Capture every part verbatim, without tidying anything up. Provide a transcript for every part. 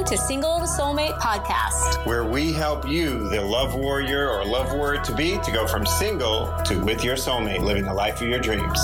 to Single to Soulmate Podcast, where we help you, the love warrior or love warrior to be, to go from single to with your soulmate, living the life of your dreams.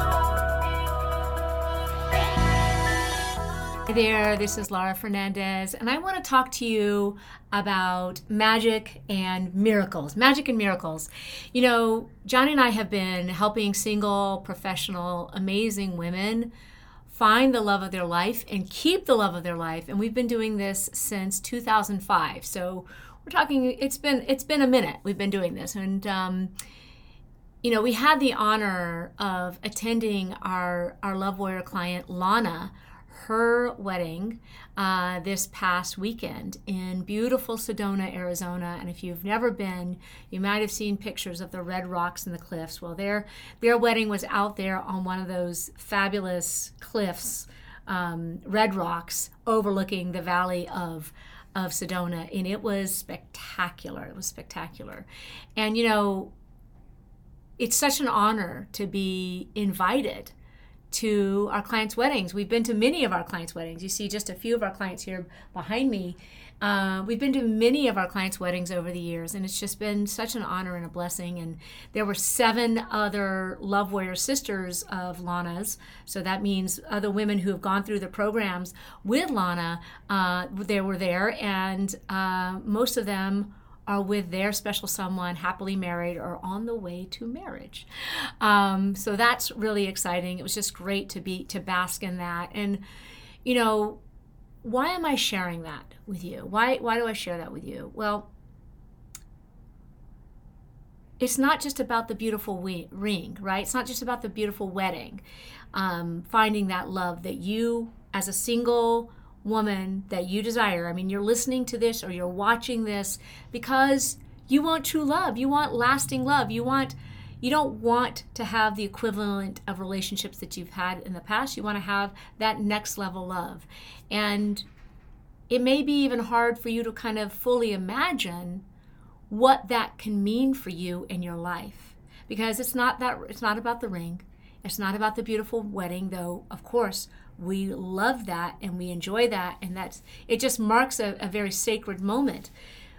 Hi there, this is Laura Fernandez, and I want to talk to you about magic and miracles. Magic and miracles. You know, Johnny and I have been helping single, professional, amazing women find the love of their life and keep the love of their life, and we've been doing this since two thousand five. So we're talking. It's been it's been a minute. We've been doing this, and um, you know, we had the honor of attending our our Love Warrior client Lana, her wedding uh, this past weekend in beautiful Sedona, Arizona. And if you've never been, you might have seen pictures of the red rocks and the cliffs. Well, their their wedding was out there on one of those fabulous cliffs, um, red rocks, overlooking the valley of of Sedona, and it was spectacular. It was spectacular. And you know, it's such an honor to be invited to our clients' weddings. We've been to many of our clients' weddings. You see just a few of our clients here behind me. Uh, we've been to many of our clients' weddings over the years, and it's just been such an honor and a blessing. And there were seven other Love Warrior sisters of Lana's, so that means other women who have gone through the programs with Lana. Uh, they were there, and uh, most of them are with their special someone, happily married or on the way to marriage. Um, so that's really exciting. It was just great to be to bask in that. And you know, why am I sharing that with you? Why why do I share that with you? Well, it's not just about the beautiful we- ring, right? It's not just about the beautiful wedding. Um, finding that love that you, as a single woman, that you desire. I mean, you're listening to this or you're watching this because you want true love. You want lasting love. You want, you don't want to have the equivalent of relationships that you've had in the past. You want to have that next level love. And it may be even hard for you to kind of fully imagine what that can mean for you in your life, because it's not that, it's not about the ring. It's not about the beautiful wedding, though, of course, we love that and we enjoy that, and that's it just marks a, a very sacred moment.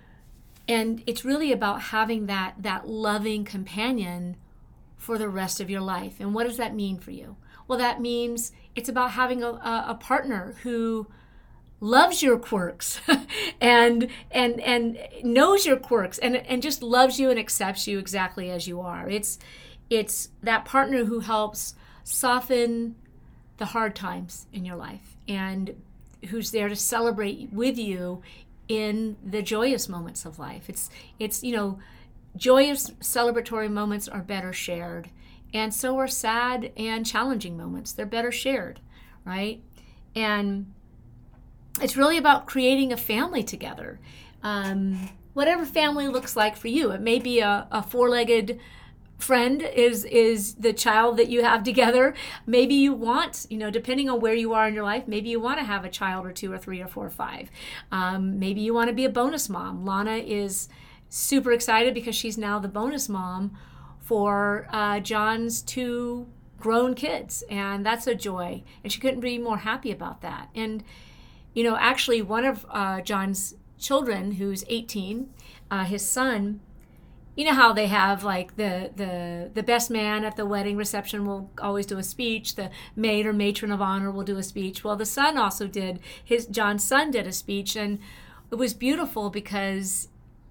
And it's really about having that that loving companion for the rest of your life. And what does that mean for you? Well, that means it's about having a, a, a partner who loves your quirks and and and knows your quirks and and just loves you and accepts you exactly as you are. It's it's that partner who helps soften the hard times in your life and who's there to celebrate with you in the joyous moments of life. It's, it's you know, joyous celebratory moments are better shared, and so are sad and challenging moments. They're better shared, right? And it's really about creating a family together. Um, whatever family looks like for you. It may be a, a four-legged friend is is the child that you have together. Maybe you want, you know, depending on where you are in your life, maybe you want to have a child or two or three or four or five. Um, maybe you want to be a bonus mom. Lana is super excited because she's now the bonus mom for uh, John's two grown kids, and that's a joy. And she couldn't be more happy about that. And you know, actually, one of uh, John's children, who's eighteen, uh, his son. You know how they have like the, the the best man at the wedding reception will always do a speech. The maid or matron of honor will do a speech. Well, the son also did, his John's son did a speech, and it was beautiful because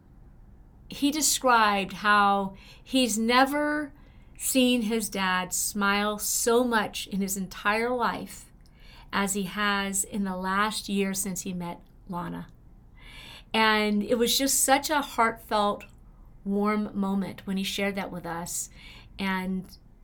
he described how he's never seen his dad smile so much in his entire life as he has in the last year since he met Lana. And it was just such a heartfelt, warm moment when he shared that with us. And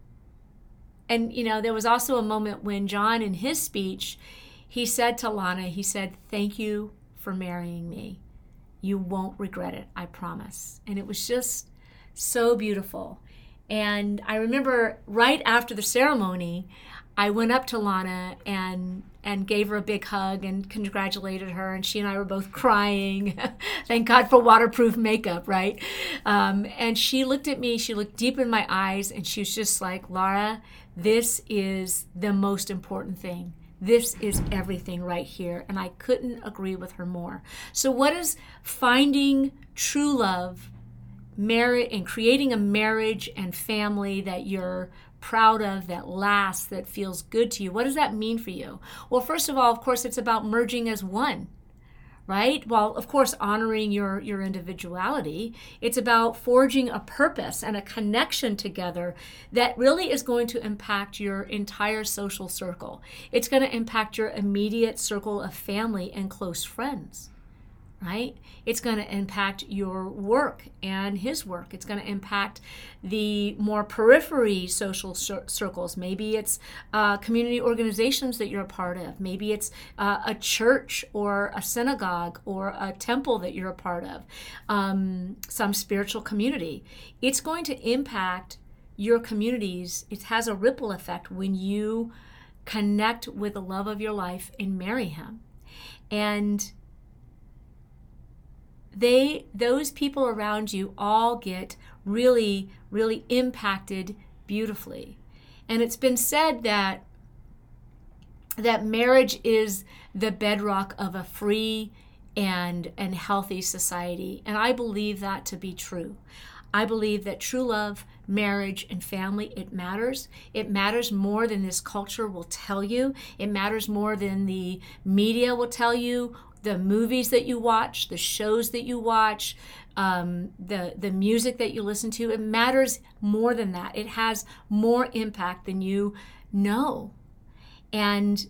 and you know, there was also a moment when John, in his speech, he said to Lana, he said, "Thank you for marrying me. You won't regret it, I promise." And it was just so beautiful. And I remember right after the ceremony, I went up to Lana and and gave her a big hug and congratulated her, and she and I were both crying. Thank God for waterproof makeup, right? Um, and she looked at me, she looked deep in my eyes, and she was just like, "Laura, this is the most important thing. This is everything right here. And I couldn't agree with her more. So what is finding true love, marriage, and creating a marriage and family that you're proud of, that lasts, that feels good to you? What does that mean for you? Well, first of all, of course, it's about merging as one. Right? Well, of course, honoring your, your individuality. It's about forging a purpose and a connection together that really is going to impact your entire social circle. It's going to impact your immediate circle of family and close friends. Right? It's going to impact your work and his work. It's going to impact the more periphery social cir- circles. Maybe it's uh, community organizations that you're a part of. Maybe it's uh, a church or a synagogue or a temple that you're a part of, um, some spiritual community. It's going to impact your communities. It has a ripple effect when you connect with the love of your life and marry him. And They, those people around you all get really, really impacted beautifully. And it's been said that that marriage is the bedrock of a free and, and healthy society. And I believe that to be true. I believe that true love, marriage, and family, it matters. It matters more than this culture will tell you. It matters more than the media will tell you, the movies that you watch, the shows that you watch, um, the, the music that you listen to. It matters more than that. It has more impact than you know. And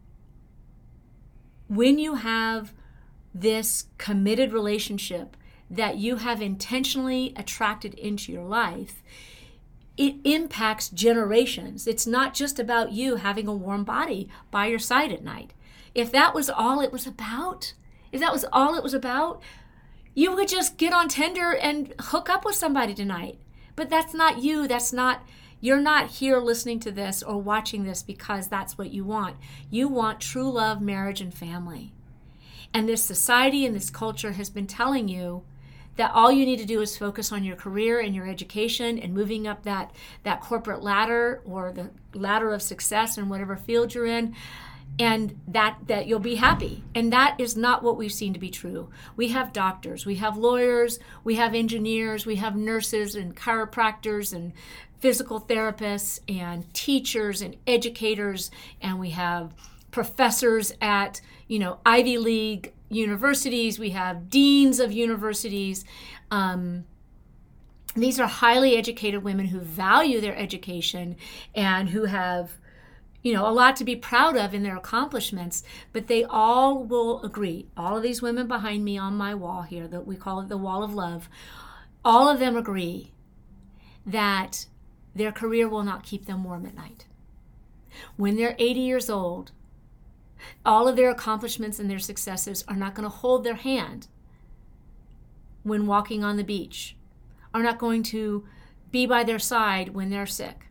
when you have this committed relationship that you have intentionally attracted into your life, it impacts generations. It's not just about you having a warm body by your side at night. If that was all it was about, if that was all it was about, you would just get on Tinder and hook up with somebody tonight. But that's not you. That's not, you're not here listening to this or watching this because that's what you want. You want true love, marriage, and family. And this society and this culture has been telling you that all you need to do is focus on your career and your education and moving up that, that corporate ladder or the ladder of success in whatever field you're in, and that, that you'll be happy. And that is not what we've seen to be true. We have doctors, we have lawyers, we have engineers, we have nurses and chiropractors and physical therapists and teachers and educators, and we have professors at, you know, Ivy League universities, we have deans of universities. Um, these are highly educated women who value their education and who have, you know, a lot to be proud of in their accomplishments, but they all will agree. All of these women behind me on my wall here, that we call it the wall of love, all of them agree that their career will not keep them warm at night. When they're eighty years old, all of their accomplishments and their successes are not going to hold their hand when walking on the beach, are not going to be by their side when they're sick.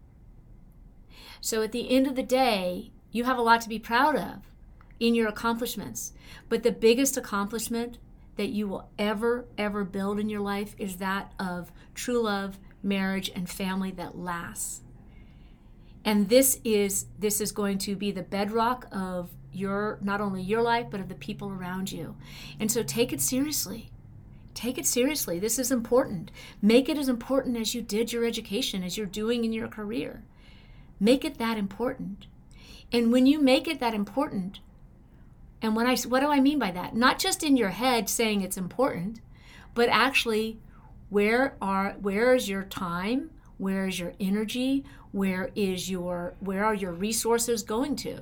So at the end of the day, you have a lot to be proud of in your accomplishments. But the biggest accomplishment that you will ever, ever build in your life is that of true love, marriage, and family that lasts. And this is this is going to be the bedrock of your, not only your life, but of the people around you. And so take it seriously. Take it seriously. This is important. Make it as important as you did your education, as you're doing in your career. Make it that important. And when you make it that important, and when I, what do I mean by that? Not just in your head saying it's important, but actually, where are where is your time? Where is your energy? Where is your where are your resources going to?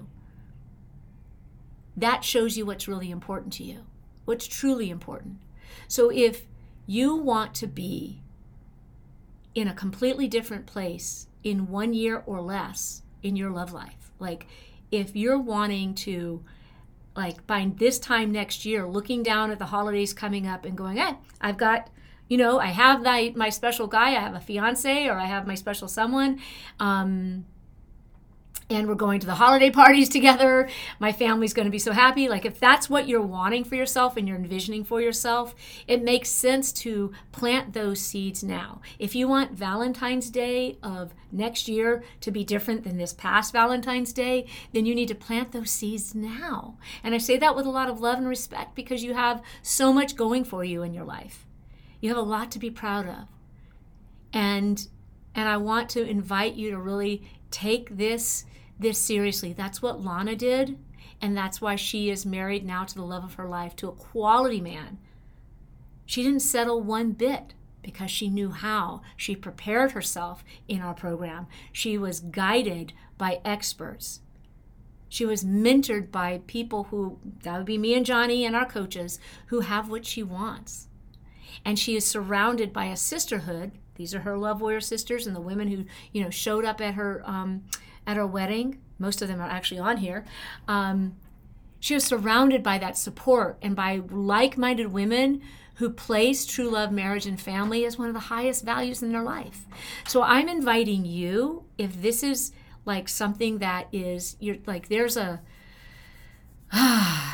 That shows you what's really important to you, what's truly important. So if you want to be in a completely different place in one year or less in your love life, like if you're wanting to, like by this time next year, looking down at the holidays coming up and going, hey, I've got, you know, I have my, my special guy, I have a fiance, or I have my special someone, um, and we're going to the holiday parties together. My family's going to be so happy. Like, if that's what you're wanting for yourself and you're envisioning for yourself, it makes sense to plant those seeds now. If you want Valentine's Day of next year to be different than this past Valentine's Day, then you need to plant those seeds now. And I say that with a lot of love and respect because you have so much going for you in your life. You have a lot to be proud of. And and I want to invite you to really take this this seriously. That's what Lana did, and that's why she is married now to the love of her life, to a quality man. She didn't settle one bit because she knew how. She prepared herself in our program. She was guided by experts. She was mentored by people who, that would be me and Johnny and our coaches, who have what she wants. And she is surrounded by a sisterhood. These are her Love Warrior sisters and the women who, you know, showed up at her um, at her wedding. Most of them are actually on here. Um, she was surrounded by that support and by like-minded women who place true love, marriage, and family as one of the highest values in their life. So I'm inviting you, if this is like something that is, you're like, there's a a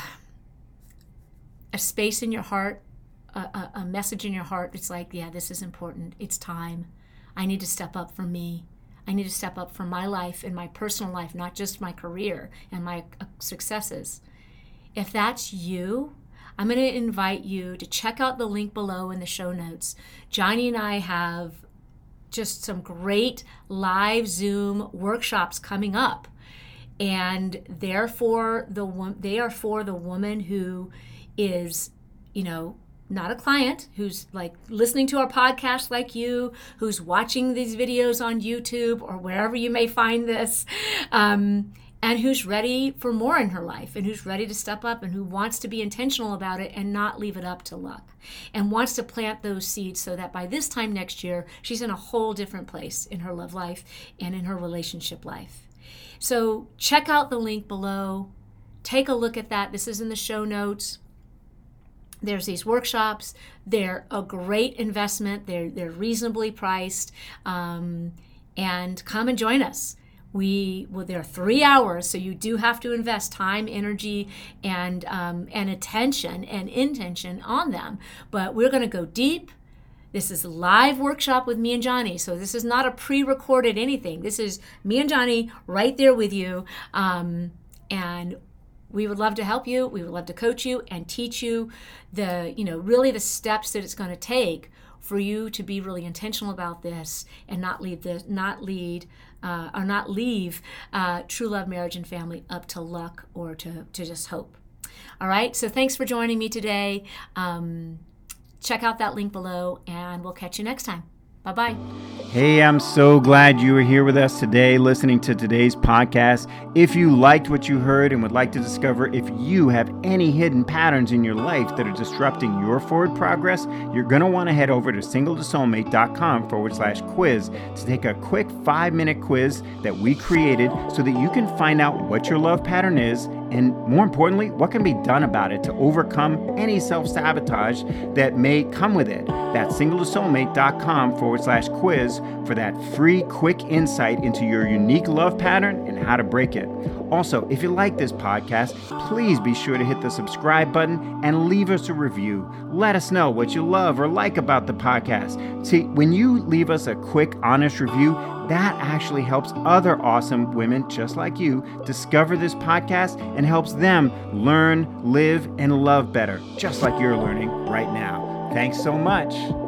space in your heart, a, a, a message in your heart. It's like, yeah, this is important. It's time. I need to step up for me. I need to step up for my life and my personal life, not just my career and my successes. If that's you, I'm going to invite you to check out the link below in the show notes. Johnny and I have just some great live Zoom workshops coming up. And therefore, the they are for the woman who is, you know, not a client, who's like listening to our podcast like you, who's watching these videos on YouTube or wherever you may find this, um, and who's ready for more in her life, and who's ready to step up, and who wants to be intentional about it and not leave it up to luck, and wants to plant those seeds so that by this time next year, she's in a whole different place in her love life and in her relationship life. So check out the link below. Take a look at that. This is in the show notes. There's these workshops. They're a great investment. They're they're reasonably priced. Um, and come and join us. We well, they're three hours, so you do have to invest time, energy, and um, and attention and intention on them. But we're going to go deep. This is a live workshop with me and Johnny, so this is not a pre-recorded anything. This is me and Johnny right there with you, um, and we would love to help you. We would love to coach you and teach you the, you know, really the steps that it's going to take for you to be really intentional about this and not leave the, not lead, uh, or not leave uh, true love, marriage, and family up to luck or to, to just hope. All right. So thanks for joining me today. Um, check out that link below, and we'll catch you next time. Bye-bye. Hey, I'm so glad you were here with us today listening to today's podcast. If you liked what you heard and would like to discover if you have any hidden patterns in your life that are disrupting your forward progress, you're going to want to head over to single to soulmate.com forward slash quiz to take a quick five-minute quiz that we created so that you can find out what your love pattern is and, more importantly, what can be done about it to overcome any self-sabotage that may come with it. That's single to soulmate.com forward slash quiz for that free, quick insight into your unique love pattern and how to break it. Also, if you like this podcast, please be sure to hit the subscribe button and leave us a review. Let us know what you love or like about the podcast. See, when you leave us a quick, honest review, that actually helps other awesome women just like you discover this podcast and helps them learn, live, and love better, just like you're learning right now. Thanks so much.